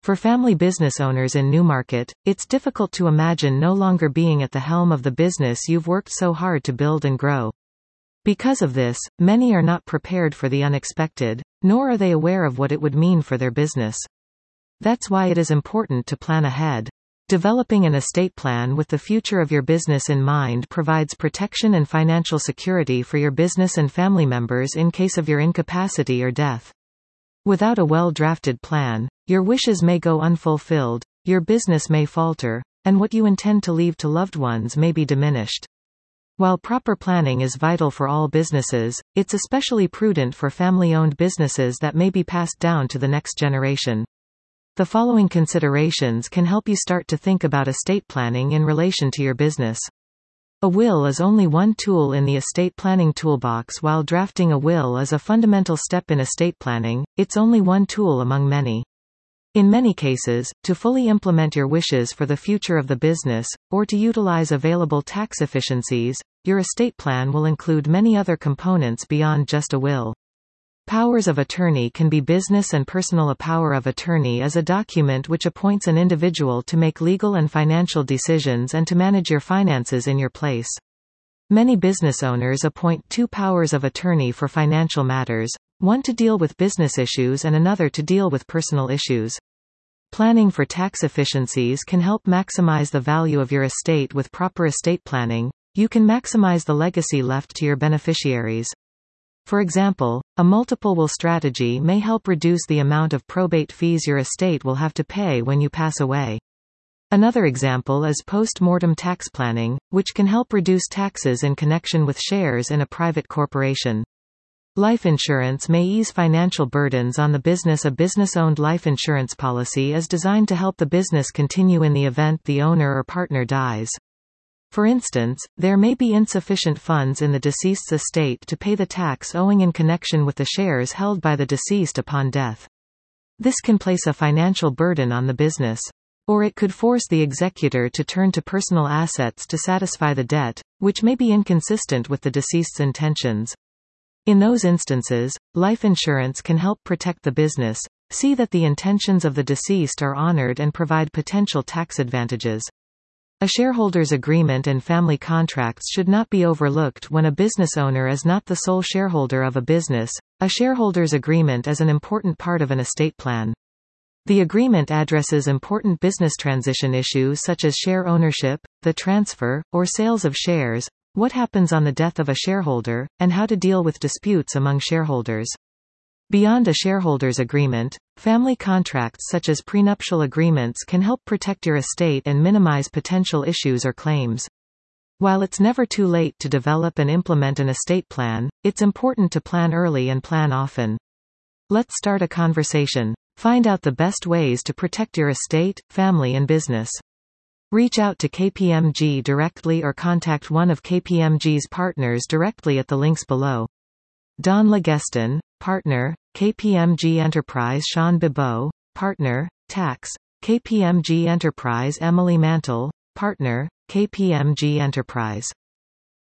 For family business owners in Newmarket, it's difficult to imagine no longer being at the helm of the business you've worked so hard to build and grow. Because of this, many are not prepared for the unexpected, nor are they aware of what it would mean for their business. That's why it is important to plan ahead. Developing an estate plan with the future of your business in mind provides protection and financial security for your business and family members in case of your incapacity or death. Without a well-drafted plan, your wishes may go unfulfilled, your business may falter, and what you intend to leave to loved ones may be diminished. While proper planning is vital for all businesses, it's especially prudent for family-owned businesses that may be passed down to the next generation. The following considerations can help you start to think about estate planning in relation to your business. A will is only one tool in the estate planning toolbox. While drafting a will is a fundamental step in estate planning, it's only one tool among many. In many cases, to fully implement your wishes for the future of the business, or to utilize available tax efficiencies, your estate plan will include many other components beyond just a will. Powers of attorney can be business and personal. A power of attorney is a document which appoints an individual to make legal and financial decisions and to manage your finances in your place. Many business owners appoint two powers of attorney for financial matters, one to deal with business issues and another to deal with personal issues. Planning for tax efficiencies can help maximize the value of your estate. With proper estate planning, you can maximize the legacy left to your beneficiaries. For example, a multiple will strategy may help reduce the amount of probate fees your estate will have to pay when you pass away. Another example is post-mortem tax planning, which can help reduce taxes in connection with shares in a private corporation. Life insurance may ease financial burdens on the business. A business-owned life insurance policy is designed to help the business continue in the event the owner or partner dies. For instance, there may be insufficient funds in the deceased's estate to pay the tax owing in connection with the shares held by the deceased upon death. This can place a financial burden on the business. Or it could force the executor to turn to personal assets to satisfy the debt, which may be inconsistent with the deceased's intentions. In those instances, life insurance can help protect the business, see that the intentions of the deceased are honored, and provide potential tax advantages. A shareholders' agreement and family contracts should not be overlooked when a business owner is not the sole shareholder of a business. A shareholders' agreement is an important part of an estate plan. The agreement addresses important business transition issues such as share ownership, the transfer, or sales of shares, what happens on the death of a shareholder, and how to deal with disputes among shareholders. Beyond a shareholders' agreement, family contracts such as prenuptial agreements can help protect your estate and minimize potential issues or claims. While it's never too late to develop and implement an estate plan, it's important to plan early and plan often. Let's start a conversation. Find out the best ways to protect your estate, family, and business. Reach out to KPMG directly or contact one of KPMG's partners directly at the links below. Don Legeston, Partner, KPMG Enterprise. Sean Bibot, Partner, Tax, KPMG Enterprise. Emily Mantle, Partner, KPMG Enterprise.